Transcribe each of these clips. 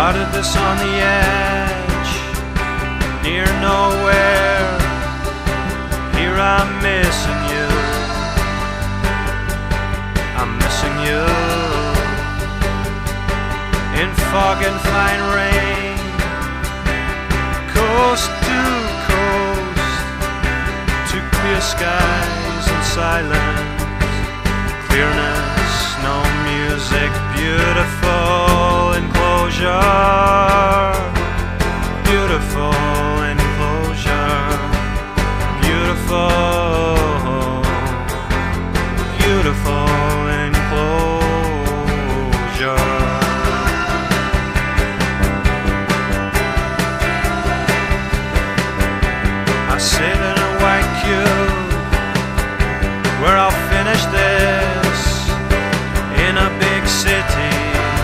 Started this on the edge, near nowhere. Here I'm missing you, I'm missing you. In fog and fine rain, coast to coast, to clear skies and silence, clearness, no music, beautiful enclosure, beautiful enclosure, beautiful, beautiful enclosure. I sit in a white cube where I'll finish this in a big city,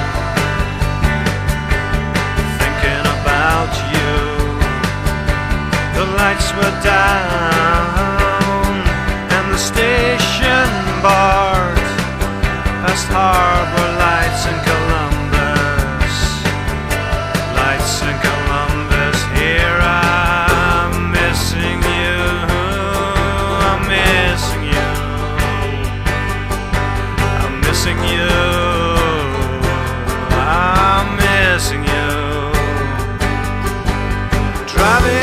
thinking about you. The lights were down and the station barred past harbor lights in Columbus, lights in Columbus. Here I'm missing you, I'm missing you, I'm missing you, I'm missing you. Driving